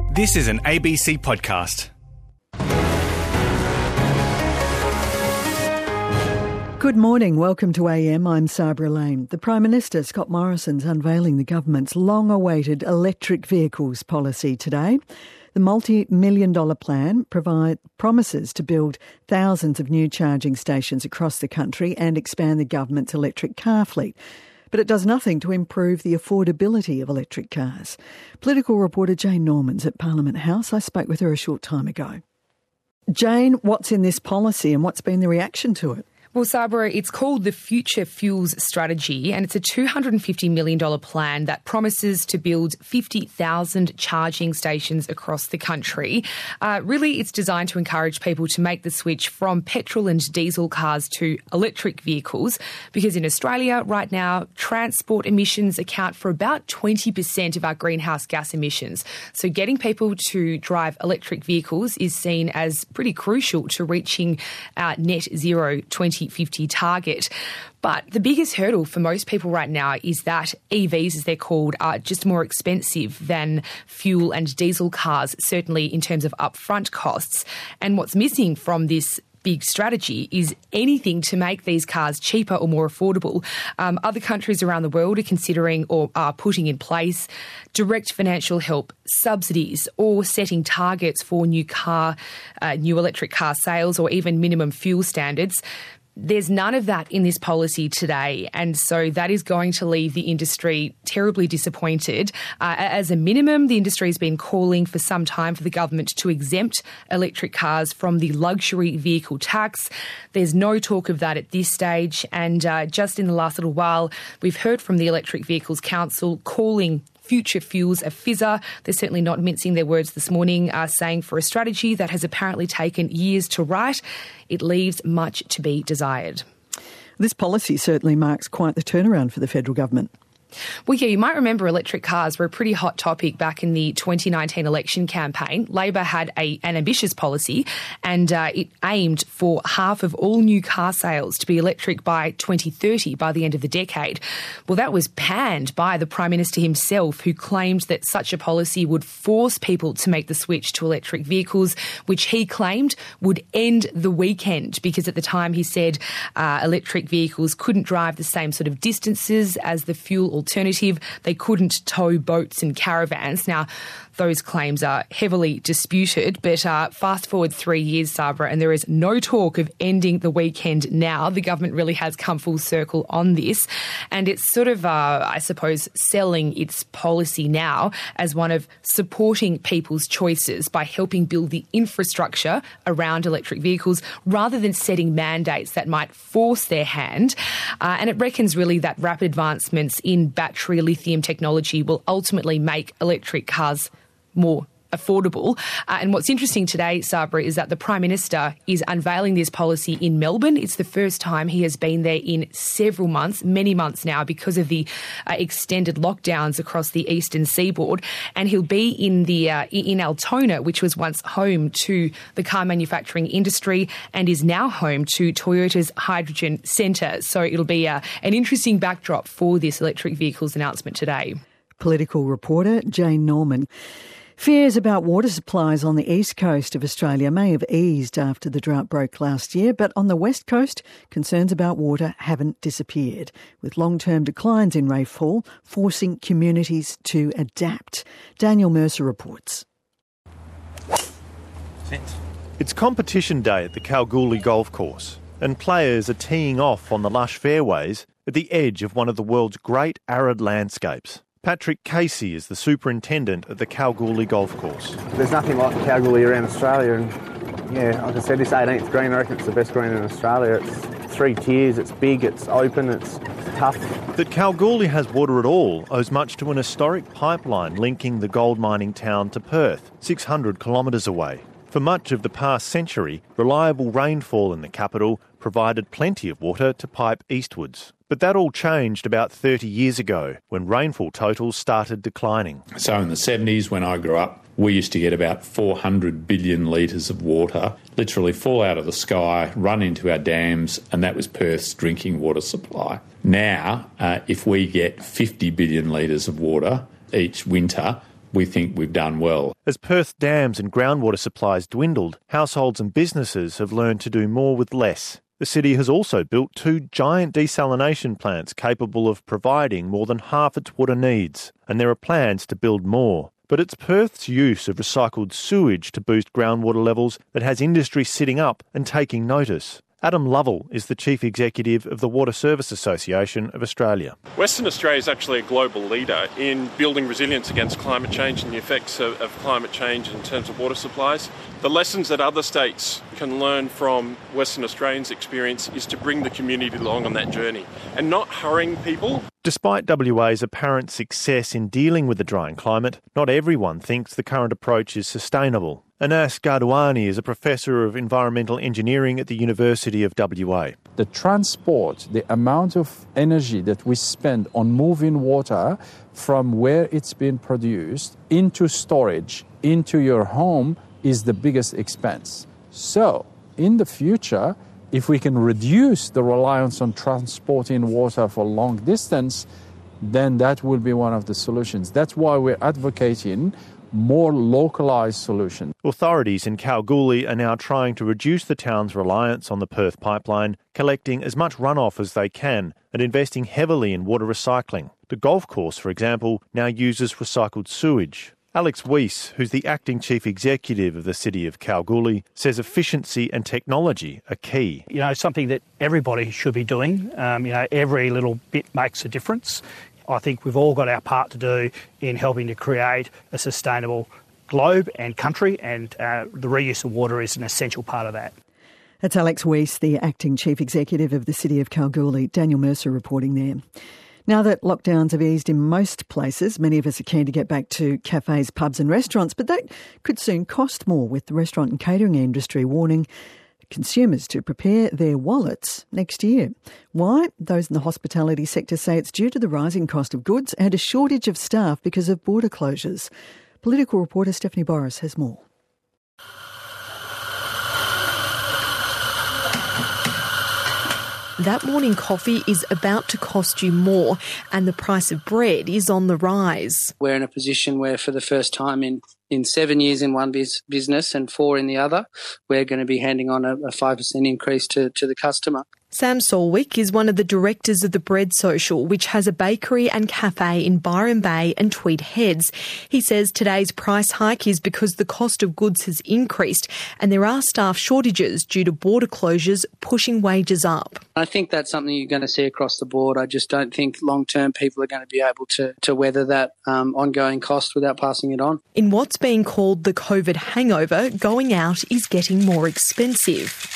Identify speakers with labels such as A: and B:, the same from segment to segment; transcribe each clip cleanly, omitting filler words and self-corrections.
A: This is an ABC podcast.
B: Good morning. Welcome to AM. I'm Sabra Lane. The Prime Minister, Scott Morrison's unveiling the government's long-awaited electric vehicles policy today. The multi-million-dollar plan promises to build thousands of new charging stations across the country and expand the government's electric car fleet. But it does nothing to improve the affordability of electric cars. Political reporter Jane Norman's at Parliament House. I spoke with her a short time ago. Jane, what's in this policy and what's been the reaction to it?
C: Well, Sabra, it's called the Future Fuels Strategy, and it's a $250 million plan that promises to build 50,000 charging stations across the country. Really, it's designed to encourage people to make the switch from petrol and diesel cars to electric vehicles, because in Australia right now, transport emissions account for about 20% of our greenhouse gas emissions. So getting people to drive electric vehicles is seen as pretty crucial to reaching our net zero 2050 target. But the biggest hurdle for most people right now is that EVs, as they're called, are just more expensive than fuel and diesel cars, certainly in terms of upfront costs. And what's missing from this big strategy is anything to make these cars cheaper or more affordable. Other countries around the world are considering or are putting in place direct financial help, subsidies, or setting targets for new electric car sales, or even minimum fuel standards. There's none of that in this policy today, and so that is going to leave the industry terribly disappointed. As a minimum, the industry has been calling for some time for the government to exempt electric cars from the luxury vehicle tax. There's no talk of that at this stage, and just in the last little while, we've heard from the Electric Vehicles Council calling Future Fuels a fizzer. They're certainly not mincing their words this morning, saying for a strategy that has apparently taken years to write, it leaves much to be desired.
B: This policy certainly marks quite the turnaround for the federal government.
C: Well, yeah, you might remember electric cars were a pretty hot topic back in the 2019 election campaign. Labor had an ambitious policy, and it aimed for half of all new car sales to be electric by 2030, by the end of the decade. Well, that was panned by the Prime Minister himself, who claimed that such a policy would force people to make the switch to electric vehicles, which he claimed would end the weekend, because at the time he said electric vehicles couldn't drive the same sort of distances as the fuel alternative. They couldn't tow boats and caravans. Now, those claims are heavily disputed, but fast forward 3 years, Sabra, and there is no talk of ending the weekend now. The government really has come full circle on this, and it's sort of, I suppose, selling its policy now as one of supporting people's choices by helping build the infrastructure around electric vehicles rather than setting mandates that might force their hand. And it reckons really that rapid advancements in battery lithium technology will ultimately make electric cars more affordable. And what's interesting today, Sabra, is that the Prime Minister is unveiling this policy in Melbourne. It's the first time he has been there in several months, many months now, because of the extended lockdowns across the eastern seaboard. And he'll be in Altona, which was once home to the car manufacturing industry and is now home to Toyota's Hydrogen Centre. So it'll be an interesting backdrop for this electric vehicles announcement today.
B: Political reporter Jane Norman. Fears about water supplies on the east coast of Australia may have eased after the drought broke last year, but on the west coast, concerns about water haven't disappeared, with long-term declines in rainfall forcing communities to adapt. Daniel Mercer reports.
D: It's competition day at the Kalgoorlie Golf Course, and players are teeing off on the lush fairways at the edge of one of the world's great arid landscapes. Patrick Casey is the superintendent at the Kalgoorlie Golf Course.
E: There's nothing like Kalgoorlie around Australia, and yeah, like I said, this 18th green, I reckon it's the best green in Australia. It's 3 tiers, it's big, it's open, it's tough.
D: That Kalgoorlie has water at all owes much to an historic pipeline linking the gold mining town to Perth, 600 kilometres away. For much of the past century, reliable rainfall in the capital provided plenty of water to pipe eastwards. But that all changed about 30 years ago when rainfall totals started declining.
F: So in the 70s, when I grew up, we used to get about 400 billion litres of water literally fall out of the sky, run into our dams, and that was Perth's drinking water supply. Now, if we get 50 billion litres of water each winter, we think we've done well.
D: As Perth dams and groundwater supplies dwindled, households and businesses have learned to do more with less. The city has also built 2 giant desalination plants capable of providing more than half its water needs, and there are plans to build more. But it's Perth's use of recycled sewage to boost groundwater levels that has industry sitting up and taking notice. Adam Lovell is the Chief Executive of the Water Service Association of Australia.
G: Western Australia is actually a global leader in building resilience against climate change and the effects of climate change in terms of water supplies. The lessons that other states can learn from Western Australians' experience is to bring the community along on that journey and not hurrying people.
D: Despite WA's apparent success in dealing with the drying climate, not everyone thinks the current approach is sustainable. Anas Gardwani is a professor of environmental engineering at the University of WA.
H: The transport, the amount of energy that we spend on moving water from where it's been produced into storage, into your home, is the biggest expense. So, in the future, if we can reduce the reliance on transporting water for long distance, then that will be one of the solutions. That's why we're advocating more localised solutions.
D: Authorities in Kalgoorlie are now trying to reduce the town's reliance on the Perth pipeline, collecting as much runoff as they can and investing heavily in water recycling. The golf course, for example, now uses recycled sewage. Alex Weiss, who's the acting chief executive of the city of Kalgoorlie, says efficiency and technology are key.
I: Something that everybody should be doing. Every little bit makes a difference. I think we've all got our part to do in helping to create a sustainable globe and country, and the reuse of water is an essential part of that.
B: That's Alex Weiss, the acting chief executive of the city of Kalgoorlie. Daniel Mercer reporting there. Now that lockdowns have eased in most places, many of us are keen to get back to cafes, pubs and restaurants, but that could soon cost more, with the restaurant and catering industry warning consumers to prepare their wallets next year. Why? Those in the hospitality sector say it's due to the rising cost of goods and a shortage of staff because of border closures. Political reporter Stephanie Boris has more.
J: That morning coffee is about to cost you more, and the price of bread is on the rise.
K: We're in a position where for the first time in 7 years in one business and 4 in the other, we're going to be handing on a 5% increase to the customer.
J: Sam Solwick is one of the directors of the Bread Social, which has a bakery and cafe in Byron Bay and Tweed Heads. He says today's price hike is because the cost of goods has increased and there are staff shortages due to border closures pushing wages up.
K: I think that's something you're going to see across the board. I just don't think long-term people are going to be able to weather that ongoing cost without passing it on.
J: In what's being called the COVID hangover, going out is getting more expensive.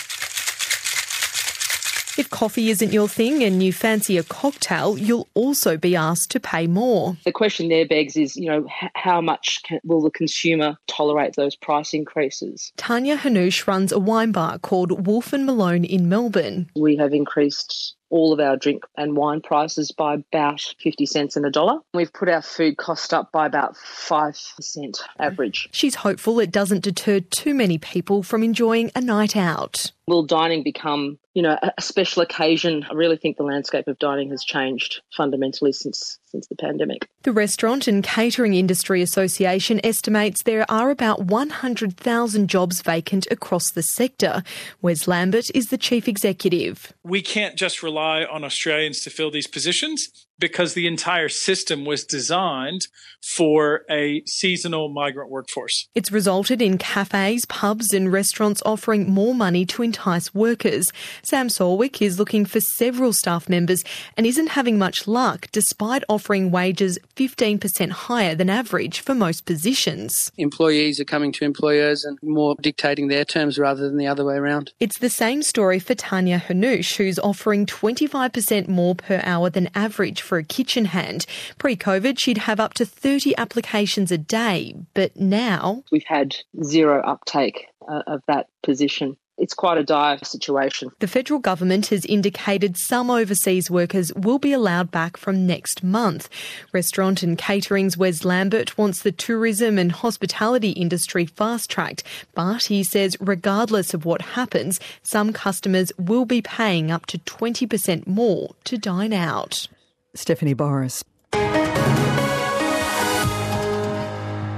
J: If coffee isn't your thing and you fancy a cocktail, you'll also be asked to pay more.
L: The question there begs is, how much will the consumer tolerate those price increases?
J: Tanya Hanoush runs a wine bar called Wolf & Malone in Melbourne.
L: We have increased all of our drink and wine prices by about 50 cents and $1. We've put our food cost up by about 5% average.
J: She's hopeful it doesn't deter too many people from enjoying a night out.
L: Will dining become, a special occasion? I really think the landscape of dining has changed fundamentally since the pandemic.
J: The Restaurant and Catering Industry Association estimates there are about 100,000 jobs vacant across the sector. Wes Lambert is the chief executive.
M: We can't just rely on Australians to fill these positions, because the entire system was designed for a seasonal migrant workforce.
J: It's resulted in cafes, pubs and restaurants offering more money to entice workers. Sam Solwick is looking for several staff members and isn't having much luck, despite offering wages 15% higher than average for most positions.
K: Employees are coming to employers and more dictating their terms rather than the other way around.
J: It's the same story for Tanya Hanoush, who's offering 25% more per hour than average for a kitchen hand. Pre-COVID, she'd have up to 30 applications a day, but now
L: we've had zero uptake of that position. It's quite a dire situation.
J: The federal government has indicated some overseas workers will be allowed back from next month. Restaurant and Catering's Wes Lambert wants the tourism and hospitality industry fast-tracked, but he says regardless of what happens, some customers will be paying up to 20% more to dine out.
B: Stephanie Boris.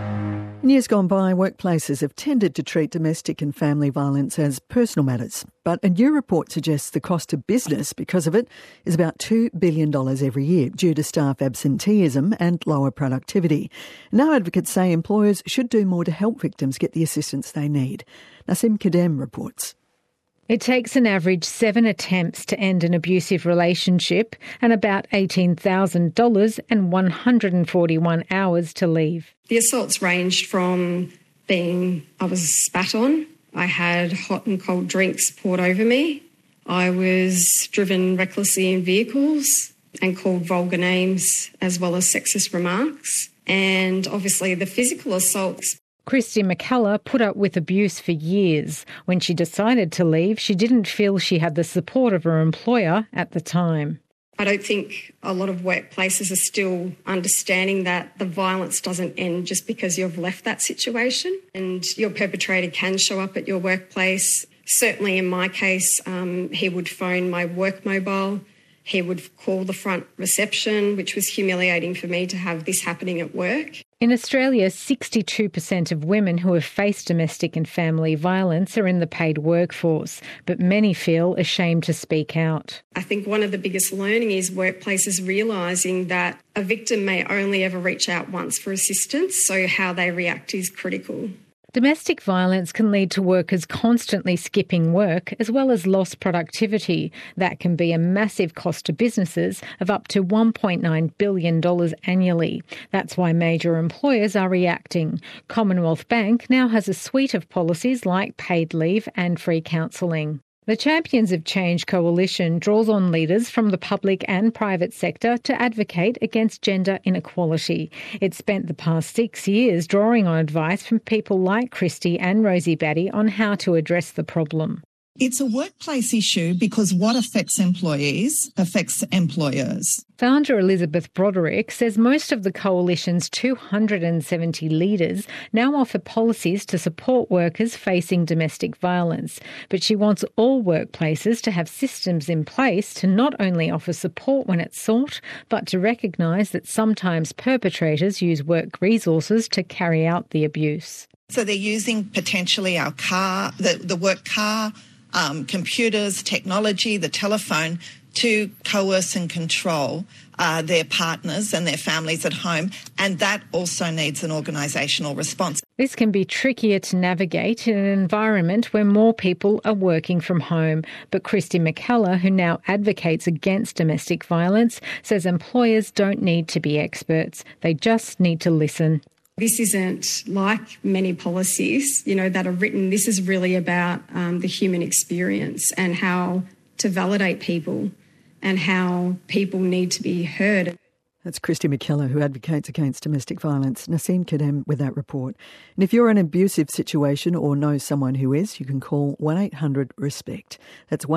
B: In years gone by, workplaces have tended to treat domestic and family violence as personal matters. But a new report suggests the cost to business because of it is about $2 billion every year due to staff absenteeism and lower productivity. Now advocates say employers should do more to help victims get the assistance they need. Nasim Kadem reports.
N: It takes an average 7 attempts to end an abusive relationship and about $18,000 and 141 hours to leave.
O: The assaults ranged from I was spat on, I had hot and cold drinks poured over me, I was driven recklessly in vehicles and called vulgar names as well as sexist remarks, and obviously the physical assaults.
N: Christy McKellar put up with abuse for years. When she decided to leave, she didn't feel she had the support of her employer at the time.
O: I don't think a lot of workplaces are still understanding that the violence doesn't end just because you've left that situation, and your perpetrator can show up at your workplace. Certainly in my case, he would phone my work mobile. He would call the front reception, which was humiliating for me to have this happening at work.
N: In Australia, 62% of women who have faced domestic and family violence are in the paid workforce, but many feel ashamed to speak out.
O: I think one of the biggest learning is workplaces realising that a victim may only ever reach out once for assistance, so how they react is critical.
N: Domestic violence can lead to workers constantly skipping work as well as lost productivity. That can be a massive cost to businesses of up to $1.9 billion annually. That's why major employers are reacting. Commonwealth Bank now has a suite of policies like paid leave and free counselling. The Champions of Change coalition draws on leaders from the public and private sector to advocate against gender inequality. It spent the past 6 years drawing on advice from people like Christy and Rosie Batty on how to address the problem.
P: It's a workplace issue because what affects employees affects employers.
N: Founder Elizabeth Broderick says most of the coalition's 270 leaders now offer policies to support workers facing domestic violence. But she wants all workplaces to have systems in place to not only offer support when it's sought, but to recognise that sometimes perpetrators use work resources to carry out the abuse.
P: So they're using potentially our car, the work car, computers, technology, the telephone to coerce and control their partners and their families at home, and that also needs an organisational response.
N: This can be trickier to navigate in an environment where more people are working from home. But Christy McKellar, who now advocates against domestic violence, says employers don't need to be experts. They just need to listen.
O: This isn't like many policies, that are written. This is really about the human experience and how to validate people and how people need to be heard.
B: That's Christy McKellar, who advocates against domestic violence. Nasim Kadem with that report. And if you're in an abusive situation or know someone who is, you can call 1-800-RESPECT. That's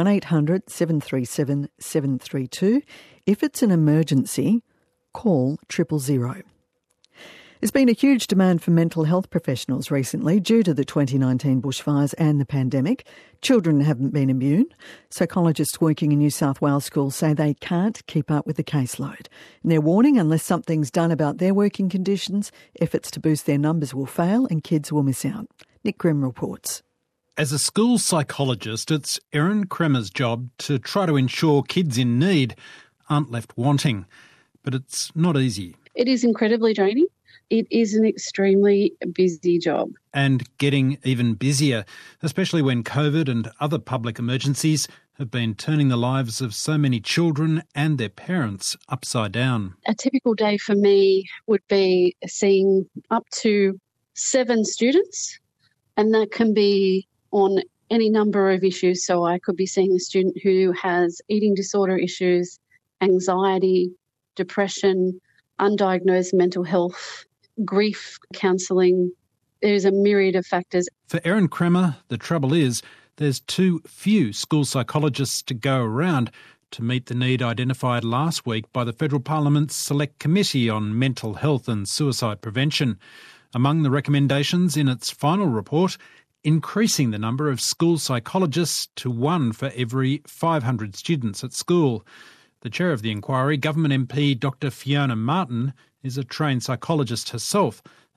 B: 1-800-737-732. If it's an emergency, call 000. There's been a huge demand for mental health professionals recently due to the 2019 bushfires and the pandemic. Children haven't been immune. Psychologists working in New South Wales schools say they can't keep up with the caseload. And they're warning unless something's done about their working conditions, efforts to boost their numbers will fail and kids will miss out. Nick Grimm reports.
Q: As a school psychologist, it's Erin Kremer's job to try to ensure kids in need aren't left wanting. But it's not easy.
R: It is incredibly draining. It is an extremely busy job.
Q: And getting even busier, especially when COVID and other public emergencies have been turning the lives of so many children and their parents upside down.
R: A typical day for me would be seeing up to 7 students, and that can be on any number of issues. So I could be seeing a student who has eating disorder issues, anxiety, depression, undiagnosed mental health, grief counselling. There's a myriad of factors.
Q: For Erin Kremer, the trouble is there's too few school psychologists to go around to meet the need identified last week by the Federal Parliament's Select Committee on Mental Health and Suicide Prevention. Among the recommendations in its final report, increasing the number of school psychologists to 1 for every 500 students at school. The chair of the inquiry, Government MP Dr Fiona Martin, is a trained psychologist herself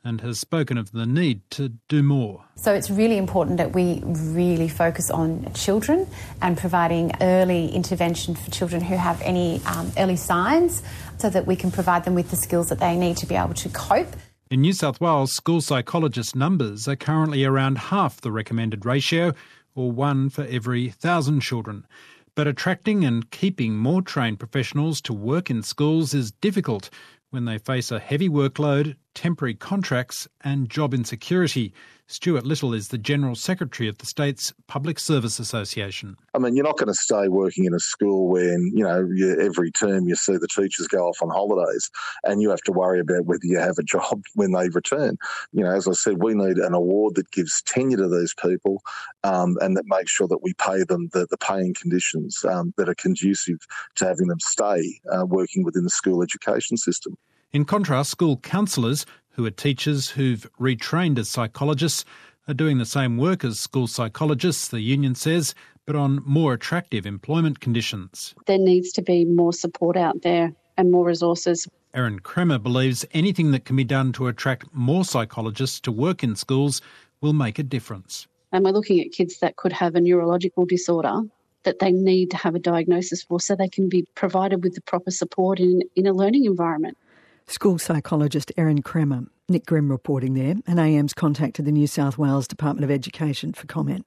Q: and has spoken of the need to do more.
S: So it's really important that we really focus on children and providing early intervention for children who have any early signs so that we can provide them with the skills that they need to be able to cope.
Q: In New South Wales, school psychologist numbers are currently around half the recommended ratio, or 1 for every 1,000 children. But attracting and keeping more trained professionals to work in schools is difficult when they face a heavy workload, temporary contracts and job insecurity. Stuart Little is the General Secretary of the state's Public Service Association.
T: I mean, you're not going to stay working in a school when, every term you see the teachers go off on holidays and you have to worry about whether you have a job when they return. As I said, we need an award that gives tenure to these people and that makes sure that we pay them the paying conditions that are conducive to having them stay working within the school education system.
Q: In contrast, school counsellors, who are teachers who've retrained as psychologists, are doing the same work as school psychologists, the union says, but on more attractive employment conditions.
R: There needs to be more support out there and more resources.
Q: Erin Kremer believes anything that can be done to attract more psychologists to work in schools will make a difference.
R: And we're looking at kids that could have a neurological disorder that they need to have a diagnosis for so they can be provided with the proper support in a learning environment.
B: School psychologist Erin Kremer. Nick Grimm reporting there, and AM's contacted the New South Wales Department of Education for comment.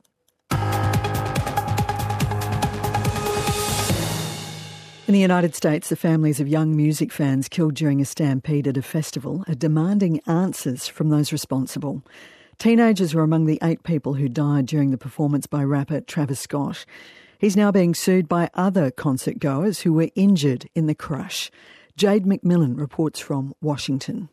B: In the United States, the families of young music fans killed during a stampede at a festival are demanding answers from those responsible. Teenagers were among the 8 people who died during the performance by rapper Travis Scott. He's now being sued by other concert goers who were injured in the crush. Jade McMillan reports from Washington.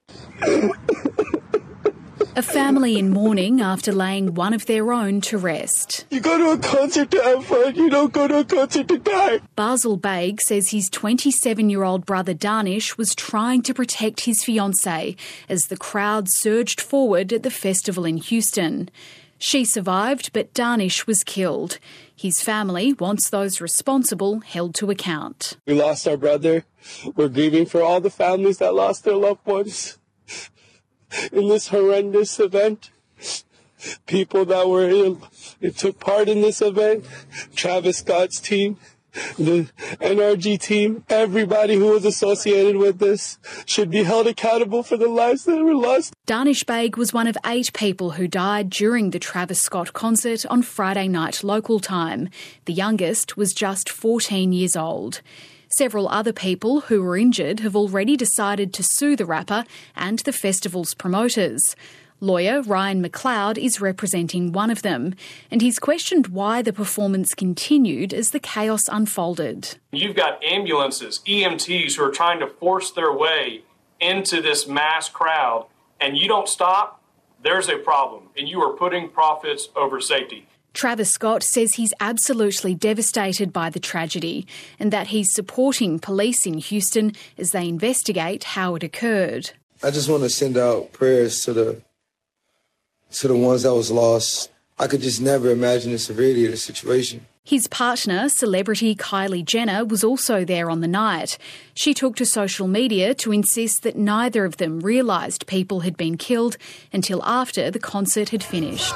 U: A family in mourning after laying one of their own to rest.
V: You go to a concert to have fun, you don't go to a concert to die.
U: Basil Baig says his 27-year-old brother Danish was trying to protect his fiancée as the crowd surged forward at the festival in Houston. She survived, but Danish was killed. His family wants those responsible held to account.
V: We lost our brother. We're grieving for all the families that lost their loved ones in this horrendous event. People that took part in this event, Travis Scott's team, the NRG team, everybody who was associated with this should be held accountable for the lives that were lost.
U: Danish Baig was one of 8 people who died during the Travis Scott concert on Friday night local time. The youngest was just 14 years old. Several other people who were injured have already decided to sue the rapper and the festival's promoters. Lawyer Ryan McLeod is representing one of them, and he's questioned why the performance continued as the chaos unfolded.
W: You've got ambulances, EMTs who are trying to force their way into this mass crowd, and you don't stop, there's a problem, and you are putting profits over safety.
U: Travis Scott says he's absolutely devastated by the tragedy and that he's supporting police in Houston as they investigate how it occurred.
X: I just want to send out prayers to the ones that was lost. I could just never imagine the severity of the situation.
U: His partner, celebrity Kylie Jenner, was also there on the night. She took to social media to insist that neither of them realised people had been killed until after the concert had finished.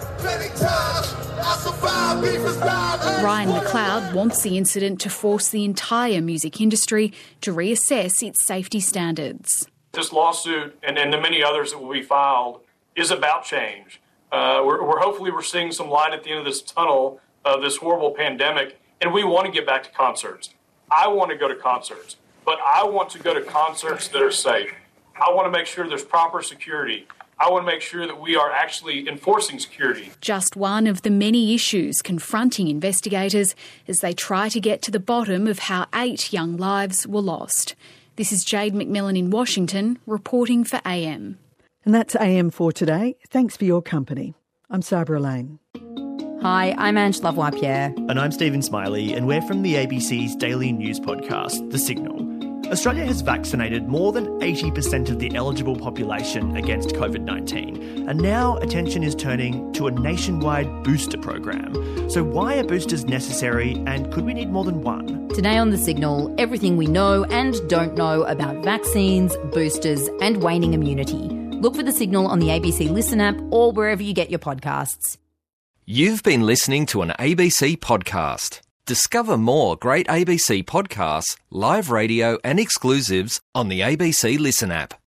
U: Ryan McLeod wants the incident to force the entire music industry to reassess its safety standards.
W: This lawsuit and the many others that will be filed is about change. Hopefully we're seeing some light at the end of this tunnel of this horrible pandemic, and we want to get back to concerts. I want to go to concerts, but I want to go to concerts that are safe. I want to make sure there's proper security. I want to make sure that we are actually enforcing security.
U: Just one of the many issues confronting investigators as they try to get to the bottom of how 8 young lives were lost. This is Jade McMillan in Washington, reporting for AM.
B: And that's AM for today. Thanks for your company. I'm Sabra Lane.
Y: Hi, I'm Ange Lavoie-Pierre.
Z: And I'm Stephen Smiley, and we're from the ABC's daily news podcast, The Signal. Australia has vaccinated more than 80% of the eligible population against COVID-19, and now attention is turning to a nationwide booster program. So why are boosters necessary, and could we need more than one?
Y: Today on The Signal, everything we know and don't know about vaccines, boosters and waning immunity. Look for The Signal on the ABC Listen app or wherever you get your podcasts.
A: You've been listening to an ABC podcast. Discover more great ABC podcasts, live radio and exclusives on the ABC Listen app.